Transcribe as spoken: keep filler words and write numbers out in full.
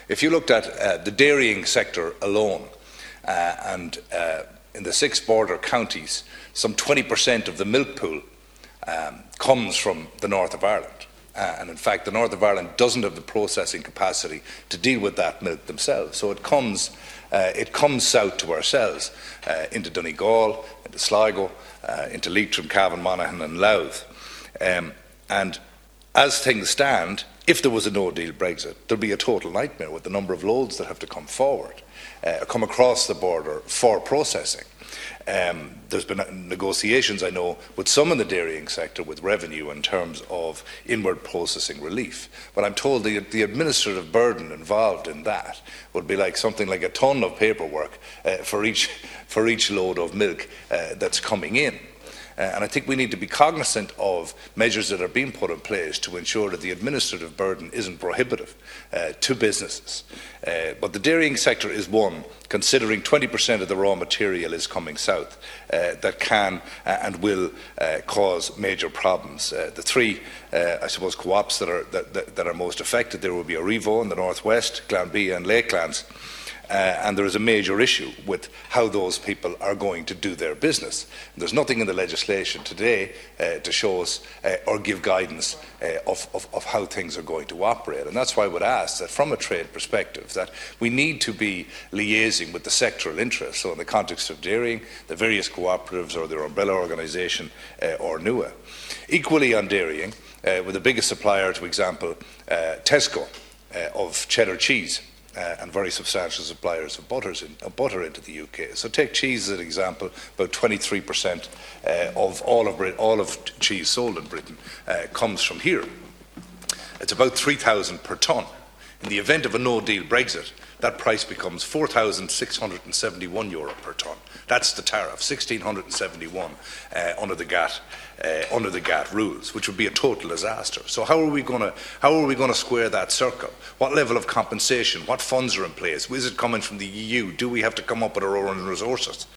If you looked at uh, the dairying sector alone, uh, and uh, in the six border counties, some twenty percent of the milk pool um, comes from the north of Ireland. Uh, and in fact, the north of Ireland doesn't have the processing capacity to deal with that milk themselves. So it comes, uh, it comes south to ourselves, uh, into Donegal, into Sligo, uh, into Leitrim, Cavan, Monaghan and Louth. Um, and as things stand, if there was a no-deal Brexit, there'd be a total nightmare with the number of loads that have to come forward, uh, come across the border for processing. Um, there's been negotiations, I know, with some in the dairying sector with revenue in terms of inward processing relief. But I'm told the, the administrative burden involved in that would be like something like a tonne of paperwork uh, for each for each load of milk uh, that's coming in. Uh, and I think we need to be cognizant of measures that are being put in place to ensure that the administrative burden isn't prohibitive uh, to businesses. Uh, but the dairying sector is one, considering twenty percent of the raw material is coming south, uh, that can uh, and will uh, cause major problems. Uh, the three, uh, I suppose, co-ops that are, that, that, that are most affected, there will be Arrivo in the northwest, Glanbia and Lakelands. Uh, and there is a major issue with how those people are going to do their business. And there's nothing in the legislation today uh, to show us uh, or give guidance uh, of, of, of how things are going to operate. And that's why I would ask that from a trade perspective that we need to be liaising with the sectoral interests. So in the context of dairying, the various cooperatives or their umbrella organisation uh, or N U A. Equally on dairying, uh, with the biggest supplier, to example, uh, Tesco uh, of cheddar cheese. Uh, and very substantial suppliers of, butters in, of butter into the U K. So take cheese as an example, about twenty-three percent uh, of all of, Brit all of cheese sold in Britain uh, comes from here. It's about three thousand per tonne. In the event of a no-deal Brexit, that price becomes four thousand six hundred seventy-one euro per tonne. That's the tariff, one thousand six hundred seventy-one uh, under the G A T. Uh, under the G A T rules, which would be a total disaster. So how are we going to how are we going to square that circle? What level of compensation? What funds are in place? Is it coming from the E U? Do we have to come up with our own resources?